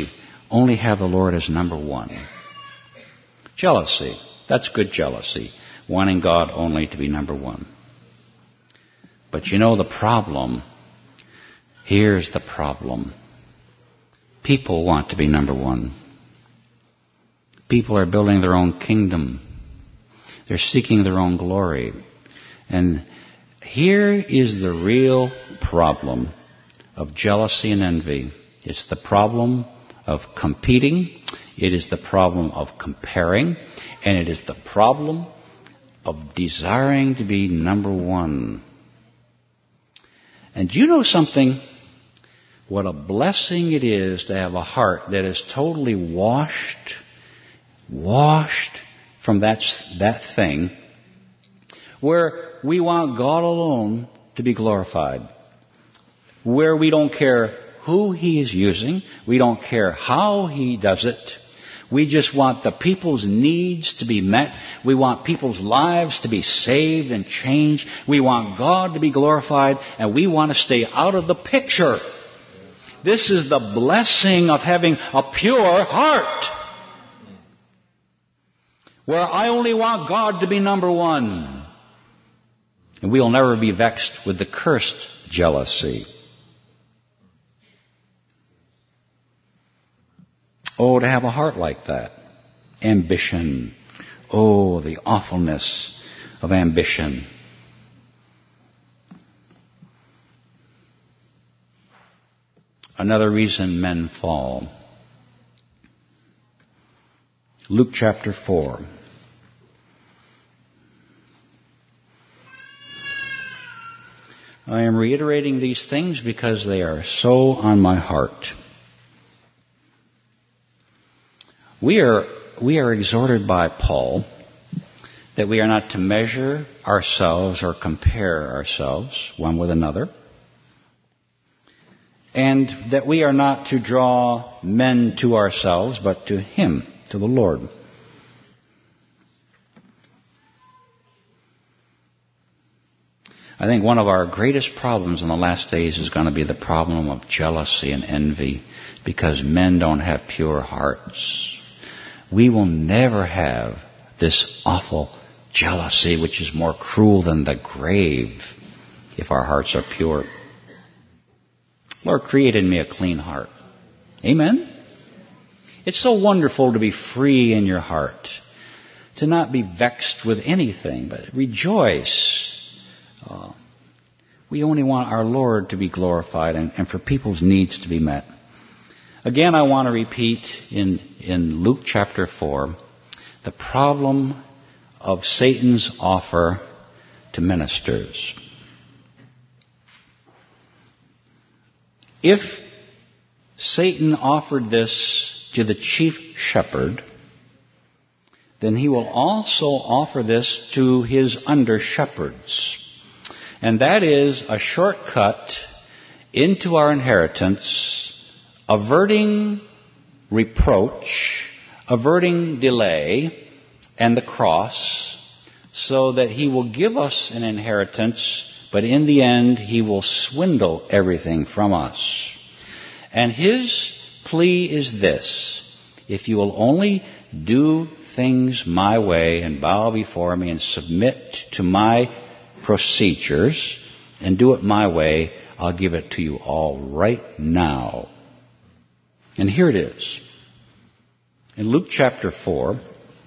only have the Lord as number one. Jealousy. That's good jealousy. Wanting God only to be number one. But you know the problem. Here's the problem. People want to be number one. People are building their own kingdom. They're seeking their own glory. And here is the real problem of jealousy and envy. It's the problem of competing. It is the problem of comparing. And it is the problem of desiring to be number one. And do you know something? What a blessing it is to have a heart that is totally washed, washed from that, that thing, where we want God alone to be glorified, where we don't care who He is using, we don't care how He does it, we just want the people's needs to be met, we want people's lives to be saved and changed, we want God to be glorified, and we want to stay out of the picture. This is the blessing of having a pure heart, where I only want God to be number one. And we'll never be vexed with the cursed jealousy. Oh, to have a heart like that. Ambition. Oh, the awfulness of ambition. Another reason men fall. Luke chapter four. I am reiterating these things because they are so on my heart. We are, we are exhorted by Paul that we are not to measure ourselves or compare ourselves one with another, and that we are not to draw men to ourselves, but to Him, to the Lord. I think one of our greatest problems in the last days is going to be the problem of jealousy and envy, because men don't have pure hearts. We will never have this awful jealousy, which is more cruel than the grave, if our hearts are pure. Lord, create in me a clean heart. Amen? It's so wonderful to be free in your heart, to not be vexed with anything, but rejoice. Uh, we only want our Lord to be glorified and, and for people's needs to be met. Again, I want to repeat in, in Luke chapter four, the problem of Satan's offer to ministers. If Satan offered this to the chief shepherd, then he will also offer this to his under-shepherds. And that is a shortcut into our inheritance, averting reproach, averting delay, and the cross, so that he will give us an inheritance, but in the end he will swindle everything from us. And his plea is this: if you will only do things my way and bow before me and submit to my procedures and do it my way, I'll give it to you all right now. And here it is. In Luke chapter four,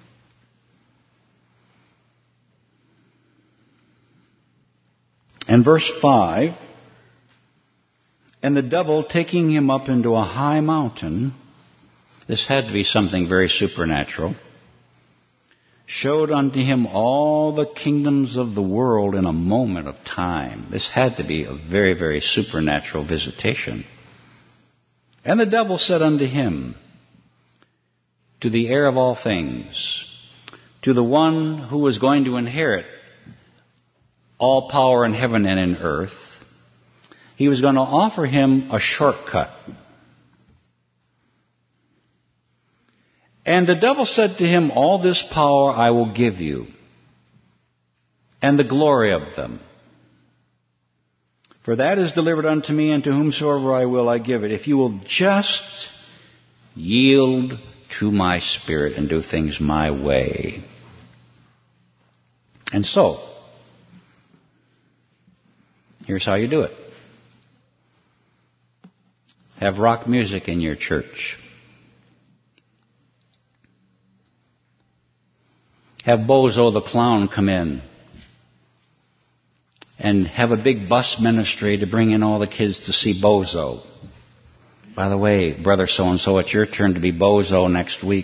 and verse five, and the devil, taking him up into a high mountain, this had to be something very supernatural, showed unto him all the kingdoms of the world in a moment of time. This had to be a very, very supernatural visitation. And the devil said unto him, to the heir of all things, to the one who was going to inherit all power in heaven and in earth, he was going to offer him a shortcut. And the devil said to him, all this power I will give you, and the glory of them. For that is delivered unto me, and to whomsoever I will I give it. If you will just yield to my Spirit and do things my way. And so, here's how you do it. Have rock music in your church. Have Bozo the Clown come in. And have a big bus ministry to bring in all the kids to see Bozo. By the way, brother so-and-so, it's your turn to be Bozo next week.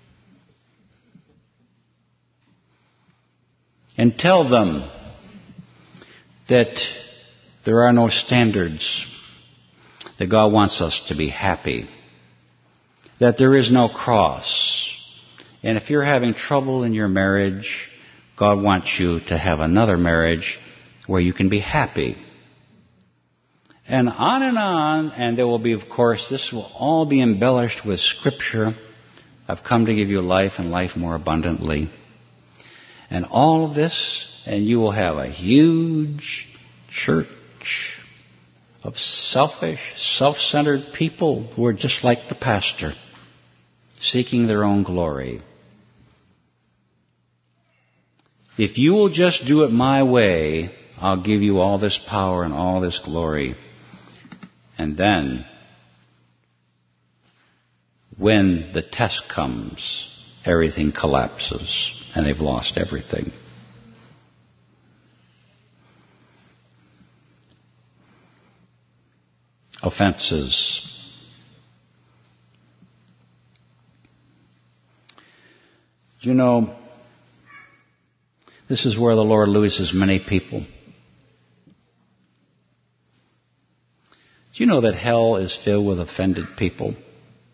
And tell them that there are no standards, that God wants us to be happy, that there is no cross. And if you're having trouble in your marriage, God wants you to have another marriage where you can be happy. And on and on, and there will be, of course, this will all be embellished with Scripture. I've come to give you life and life more abundantly. And all of this, and you will have a huge church of selfish, self-centered people who are just like the pastor, seeking their own glory. If you will just do it my way, I'll give you all this power and all this glory. And then, when the test comes, everything collapses and they've lost everything. Offenses. You know, this is where the Lord loses many people. Do you know that hell is filled with offended people? Do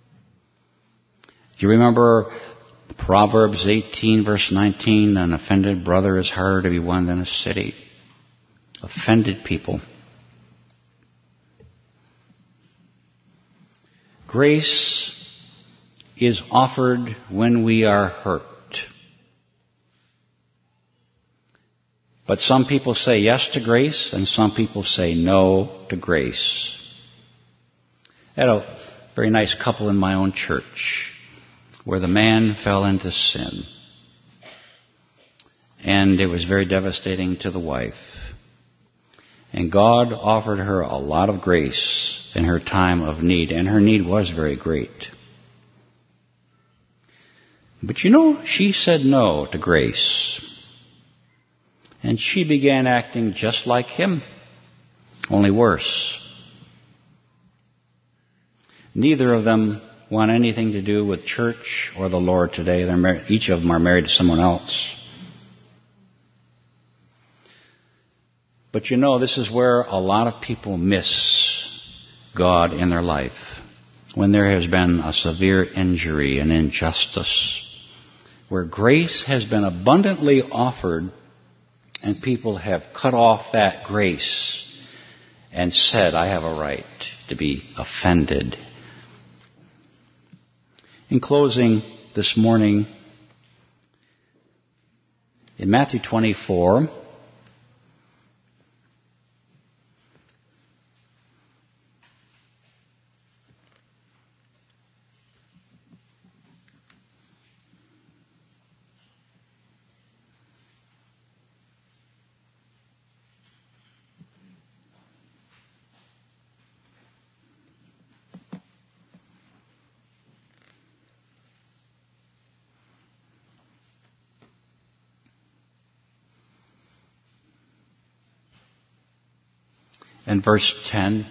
you remember Proverbs eighteen, verse nineteen? An offended brother is harder to be won than a city. Offended people. Grace is offered when we are hurt. But some people say yes to grace, and some people say no to grace. I had a very nice couple in my own church where the man fell into sin. And it was very devastating to the wife. And God offered her a lot of grace in her time of need, and her need was very great. But you know, she said no to grace. And she began acting just like him, only worse. Neither of them want anything to do with church or the Lord today. They're mar- each of them are married to someone else. But you know, this is where a lot of people miss God in their life. When there has been a severe injury and injustice, where grace has been abundantly offered, and people have cut off that grace and said, I have a right to be offended. In closing this morning, in Matthew twenty-four, and verse ten.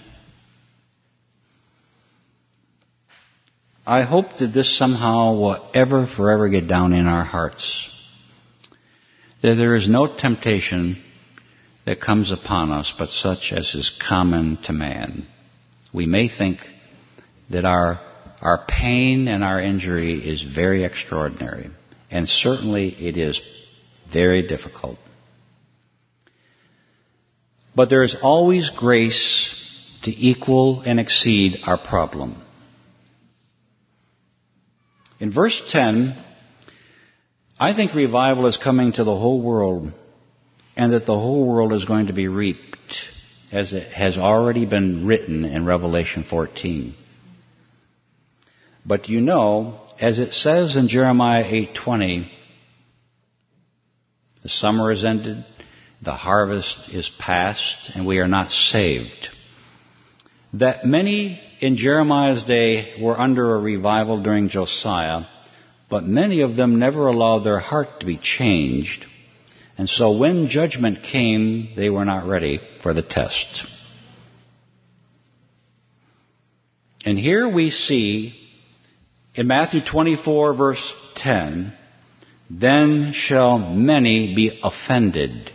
I hope that this somehow will ever, forever get down in our hearts. That there is no temptation that comes upon us but such as is common to man. We may think that our, our pain and our injury is very extraordinary. And certainly it is very difficult. But there is always grace to equal and exceed our problem. In verse ten, I think revival is coming to the whole world, and that the whole world is going to be reaped, as it has already been written in Revelation fourteen. But you know, as it says in Jeremiah eight twenty, the summer is ended, the harvest is past, and we are not saved. That many in Jeremiah's day were under a revival during Josiah, but many of them never allowed their heart to be changed. And so when judgment came, they were not ready for the test. And here we see in Matthew twenty-four, verse ten, then shall many be offended.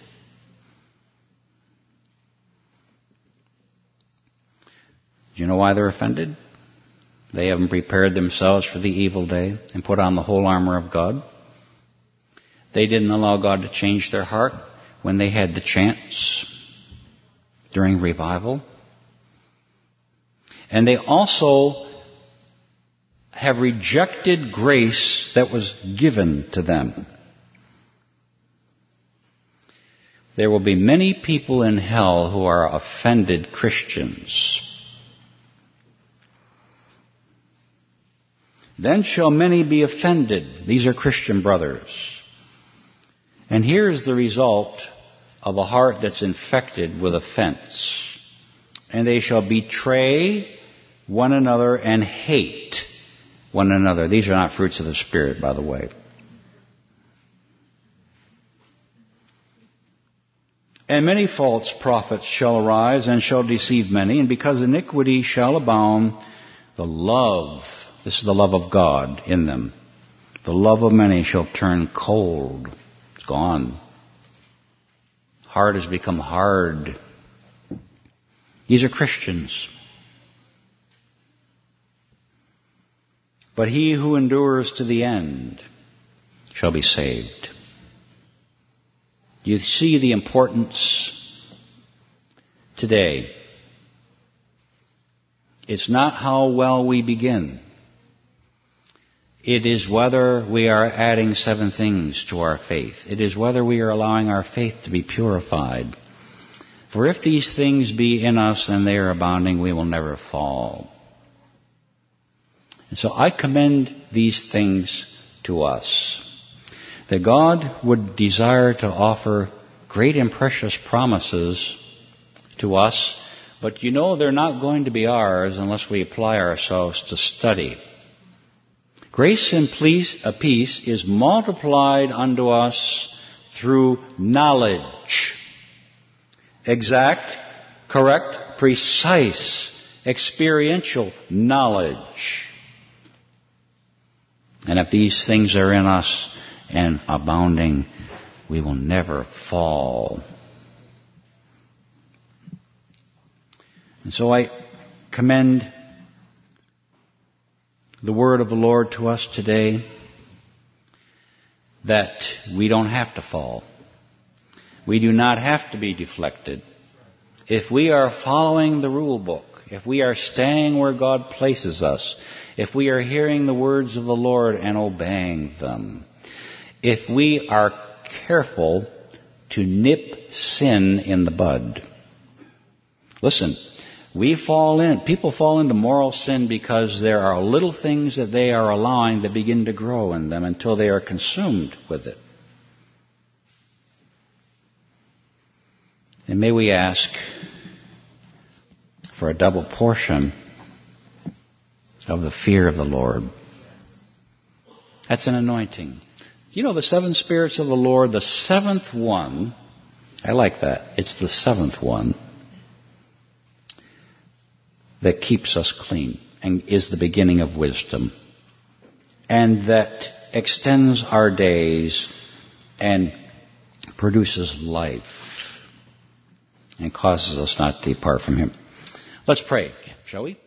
Do you know why they're offended? They haven't prepared themselves for the evil day and put on the whole armor of God. They didn't allow God to change their heart when they had the chance during revival. And they also have rejected grace that was given to them. There will be many people in hell who are offended Christians. Then shall many be offended. These are Christian brothers. And here is the result of a heart that's infected with offense. And they shall betray one another and hate one another. These are not fruits of the Spirit, by the way. And many false prophets shall arise and shall deceive many. And because iniquity shall abound, the love, this is the love of God in them, the love of many shall turn cold. It's gone. Heart has become hard. These are Christians. But he who endures to the end shall be saved. You see the importance today. It's not how well we begin. It is whether we are adding seven things to our faith. It is whether we are allowing our faith to be purified. For if these things be in us and they are abounding, we will never fall. And so I commend these things to us. That God would desire to offer great and precious promises to us, but you know they're not going to be ours unless we apply ourselves to study. Grace and peace is multiplied unto us through knowledge. Exact, correct, precise, experiential knowledge. And if these things are in us and abounding, we will never fall. And so I commend the word of the Lord to us today, that we don't have to fall. We do not have to be deflected. If we are following the rule book, if we are staying where God places us, if we are hearing the words of the Lord and obeying them, if we are careful to nip sin in the bud. Listen, we fall in, people fall into moral sin because there are little things that they are allowing that begin to grow in them until they are consumed with it. And may we ask for a double portion of the fear of the Lord. That's an anointing. You know, the seven spirits of the Lord, the seventh one, I like that. It's the seventh one that keeps us clean and is the beginning of wisdom, and that extends our days and produces life and causes us not to depart from Him. Let's pray, shall we?